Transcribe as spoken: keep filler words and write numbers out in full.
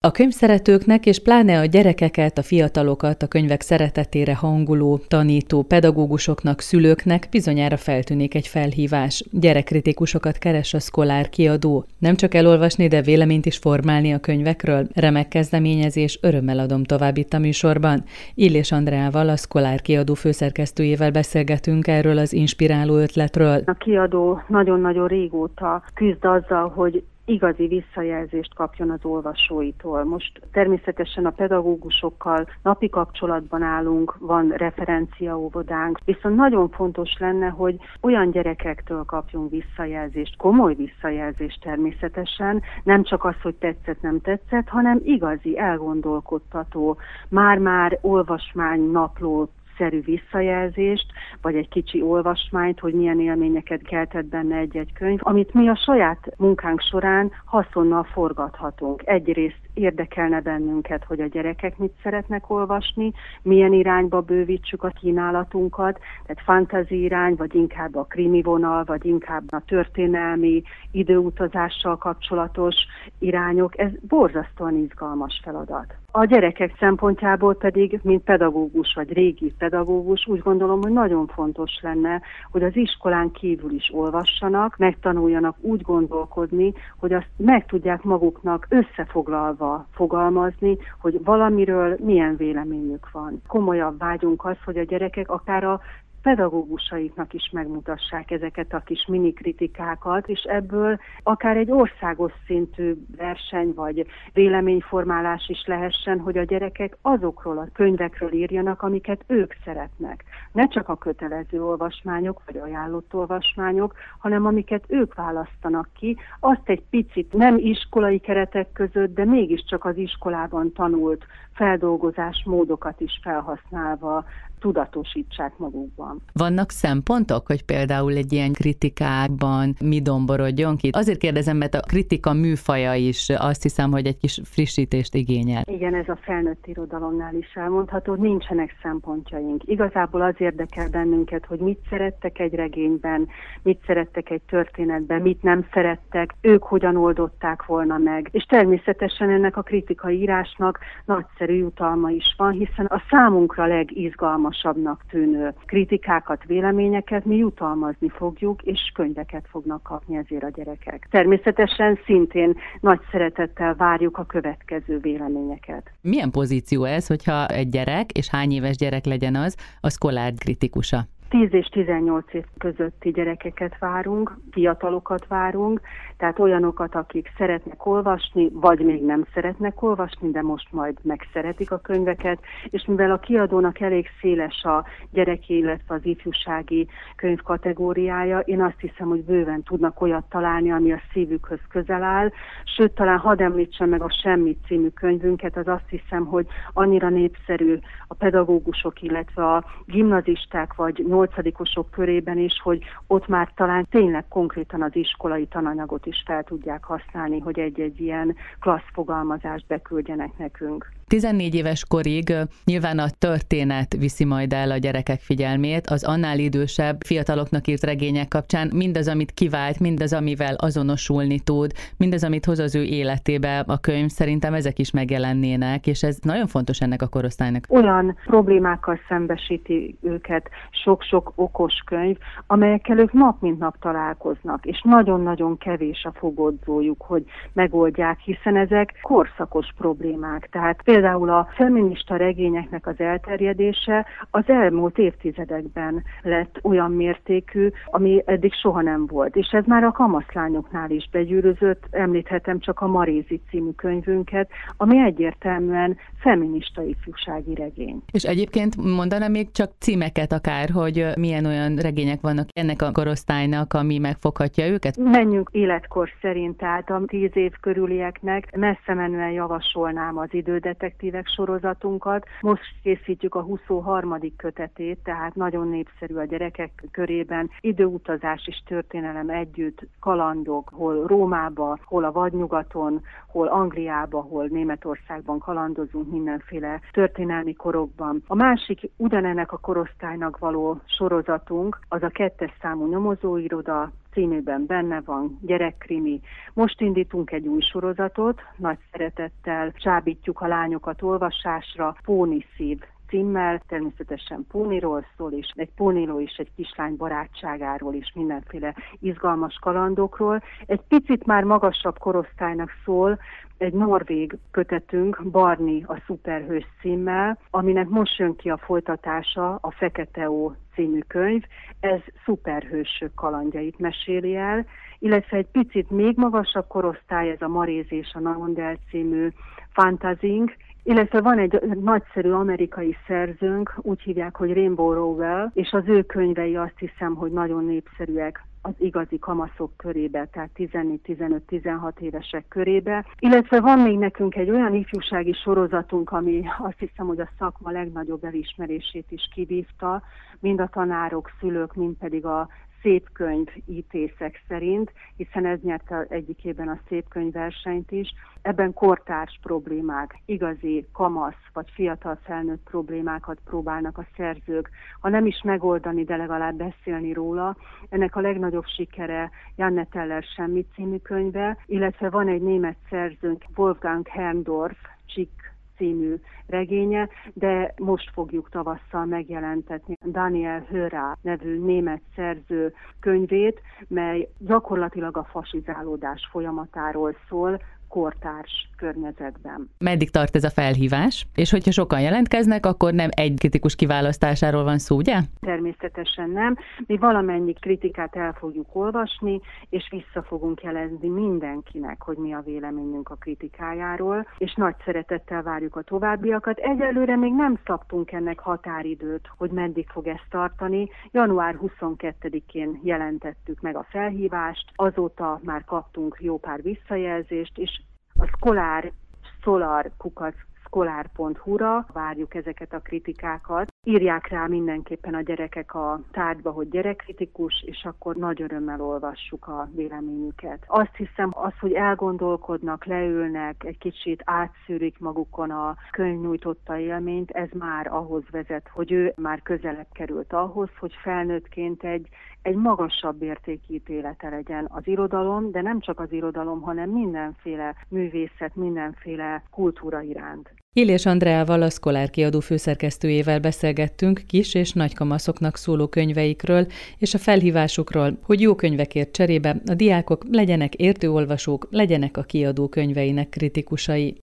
A könyvszeretőknek és pláne a gyerekeket, a fiatalokat a könyvek szeretetére hanguló, tanító, pedagógusoknak, szülőknek bizonyára feltűnik egy felhívás. Gyerekkritikusokat keres a Szkolár kiadó. Nem csak elolvasni, de véleményt is formálni a könyvekről. Remek kezdeményezés, örömmel adom tovább itt a műsorban. Illés Andreával, a Szkolár kiadó főszerkesztőjével beszélgetünk erről az inspiráló ötletről. A kiadó nagyon-nagyon régóta küzd azzal, hogy igazi visszajelzést kapjon az olvasóitól. Most természetesen a pedagógusokkal napi kapcsolatban állunk, van referenciaóvodánk, viszont nagyon fontos lenne, hogy olyan gyerekektől kapjunk visszajelzést, komoly visszajelzést természetesen, nem csak az, hogy tetszett, nem tetszett, hanem igazi, elgondolkodtató, már-már olvasmány naplót szerű visszajelzést, vagy egy kicsi olvasmányt, hogy milyen élményeket keltett benne egy-egy könyv, amit mi a saját munkánk során haszonnal forgathatunk. Egyrészt érdekelne bennünket, hogy a gyerekek mit szeretnek olvasni, milyen irányba bővítsük a kínálatunkat, tehát fantasy irány, vagy inkább a krimi vonal, vagy inkább a történelmi, időutazással kapcsolatos irányok. Ez borzasztóan izgalmas feladat. A gyerekek szempontjából pedig, mint pedagógus vagy régi pedagógus, úgy gondolom, hogy nagyon fontos lenne, hogy az iskolán kívül is olvassanak, megtanuljanak úgy gondolkodni, hogy azt meg tudják maguknak összefoglalva fogalmazni, hogy valamiről milyen véleményük van. Komolyabb vágyunk az, hogy a gyerekek akár a pedagógusaiknak is megmutassák ezeket a kis mini kritikákat, és ebből akár egy országos szintű verseny vagy véleményformálás is lehessen, hogy a gyerekek azokról a könyvekről írjanak, amiket ők szeretnek. Ne csak a kötelező olvasmányok vagy ajánlott olvasmányok, hanem amiket ők választanak ki, azt egy picit nem iskolai keretek között, de mégiscsak az iskolában tanult feldolgozásmódokat is felhasználva tudatosítsák magukban. Vannak szempontok, hogy például egy ilyen kritikákban mi domborodjon ki? Azért kérdezem, mert a kritika műfaja is azt hiszem, hogy egy kis frissítést igényel. Igen, ez a felnőtt irodalomnál is elmondható, nincsenek szempontjaink. Igazából az érdekel bennünket, hogy mit szerettek egy regényben, mit szerettek egy történetben, mit nem szerettek, ők hogyan oldották volna meg. És természetesen ennek a kritikai írásnak nagyszerű jutalma is van, hiszen a számunkra legizgalmasabbnak tűnő kritikákat, véleményeket mi jutalmazni fogjuk, és könyveket fognak kapni ezért a gyerekek. Természetesen szintén nagy szeretettel várjuk a következő véleményeket. Milyen pozíció ez, hogyha egy gyerek, és hány éves gyerek legyen az, a Szkolár kritikusa? tíz és tizennyolc év közötti gyerekeket várunk, fiatalokat várunk, tehát olyanokat, akik szeretnek olvasni, vagy még nem szeretnek olvasni, de most majd megszeretik a könyveket, és mivel a kiadónak elég széles a gyereki, illetve az ifjúsági könyv kategóriája, én azt hiszem, hogy bőven tudnak olyat találni, ami a szívükhöz közel áll, sőt, talán hadd említsem meg a Semmi című könyvünket, az azt hiszem, hogy annyira népszerű a pedagógusok, illetve a gimnazisták vagy nyolcadikosok körében is, hogy ott már talán tényleg konkrétan az iskolai tananyagot is fel tudják használni, hogy egy-egy ilyen klassz fogalmazást beküldjenek nekünk. tizennégy éves korig nyilván a történet viszi majd el a gyerekek figyelmét, az annál idősebb fiataloknak írt regények kapcsán mindaz, amit kivált, mindaz, amivel azonosulni tud, mindaz, amit hoz az ő életébe a könyv, szerintem ezek is megjelennének, és ez nagyon fontos ennek a korosztálynak. Olyan problémákkal szembesíti őket sok-sok okos könyv, amelyekkel ők nap mint nap találkoznak, és nagyon-nagyon kevés a fogodzójuk, hogy megoldják, hiszen ezek korszakos problémák. Tehát például a feminista regényeknek az elterjedése az elmúlt évtizedekben lett olyan mértékű, ami eddig soha nem volt. És ez már a kamaszlányoknál is begyűrözött, említhetem csak a Marézi című könyvünket, ami egyértelműen feminista ifjúsági regény. És egyébként mondanám még csak címeket akár, hogy milyen olyan regények vannak ennek a korosztálynak, ami megfoghatja őket? Menjünk életkor szerint, tehát a tíz év körülieknek messze menően javasolnám az Idődetektívek sorozatunkat. Most készítjük a huszonharmadik kötetét, tehát nagyon népszerű a gyerekek körében. Időutazás és történelem együtt, kalandok, hol Rómába, hol a vadnyugaton, hol Angliába, hol Németországban kalandozunk mindenféle történelmi korokban. A másik ugyanennek a korosztálynak való sorozatunk, az a kettes számú nyomozóiroda címében benne van gyerekkrimi. Most indítunk egy új sorozatot, nagy szeretettel csábítjuk a lányokat olvasásra, Póniszív címmel, természetesen póniról szól, és egy póniló is egy kislány barátságáról is, mindenféle izgalmas kalandokról. Egy picit már magasabb korosztálynak szól, egy norvég kötetünk, Barni a szuperhős címmel, aminek most jön ki a folytatása, a Fekete Ó című könyv. Ez szuperhősök kalandjait meséli el, illetve egy picit még magasabb korosztály, ez a Maréz és a Narondel című Fantazing, illetve van egy nagyszerű amerikai szerzőnk, úgy hívják, hogy Rainbow Rowell, és az ő könyvei azt hiszem, hogy nagyon népszerűek az igazi kamaszok körébe, tehát tizennégy, tizenöt, tizenhat évesek körébe. Illetve van még nekünk egy olyan ifjúsági sorozatunk, ami azt hiszem, hogy a szakma legnagyobb elismerését is kivívta, mind a tanárok, szülők, mind pedig a szép könyv ítészek szerint, hiszen ez nyerte egyik évben a szép könyv versenyt is. Ebben kortárs problémák, igazi kamasz vagy fiatal felnőtt problémákat próbálnak a szerzők, ha nem is megoldani, de legalább beszélni róla. Ennek a legnagyobb sikere Janne Teller Semmi című könyve, illetve van egy német szerzőnk, Wolfgang Herrndorf, Csik című regénye, de most fogjuk tavasszal megjelentetni Daniel Höra nevű német szerző könyvét, mely gyakorlatilag a fasizálódás folyamatáról szól, kortárs környezetben. Meddig tart ez a felhívás? És hogyha sokan jelentkeznek, akkor nem egy kritikus kiválasztásáról van szó, ugye? Természetesen nem. Mi valamennyi kritikát el fogjuk olvasni, és vissza fogunk jelezni mindenkinek, hogy mi a véleményünk a kritikájáról, és nagy szeretettel várjuk a továbbiakat. Egyelőre még nem szabtunk ennek határidőt, hogy meddig fog ezt tartani. január huszonkettedikén jelentettük meg a felhívást, azóta már kaptunk jó pár visszajelzést, és a Szkolár, Szolar, kukac, szkolár pont hu-ra várjuk ezeket a kritikákat. Írják rá mindenképpen a gyerekek a tárgyba, hogy gyerekkritikus, és akkor nagy örömmel olvassuk a véleményüket. Azt hiszem, az, hogy elgondolkodnak, leülnek, egy kicsit átszűrik magukon a könyv nyújtotta élményt, ez már ahhoz vezet, hogy ő már közelebb került ahhoz, hogy felnőttként egy, egy magasabb értékítélete legyen az irodalom, de nem csak az irodalom, hanem mindenféle művészet, mindenféle kultúra iránt. Illés Andreával, a Szkolár kiadó főszerkesztőjével beszélgettünk kis és nagykamaszoknak szóló könyveikről és a felhívásukról, hogy jó könyvekért cserébe a diákok legyenek értőolvasók, legyenek a kiadó könyveinek kritikusai.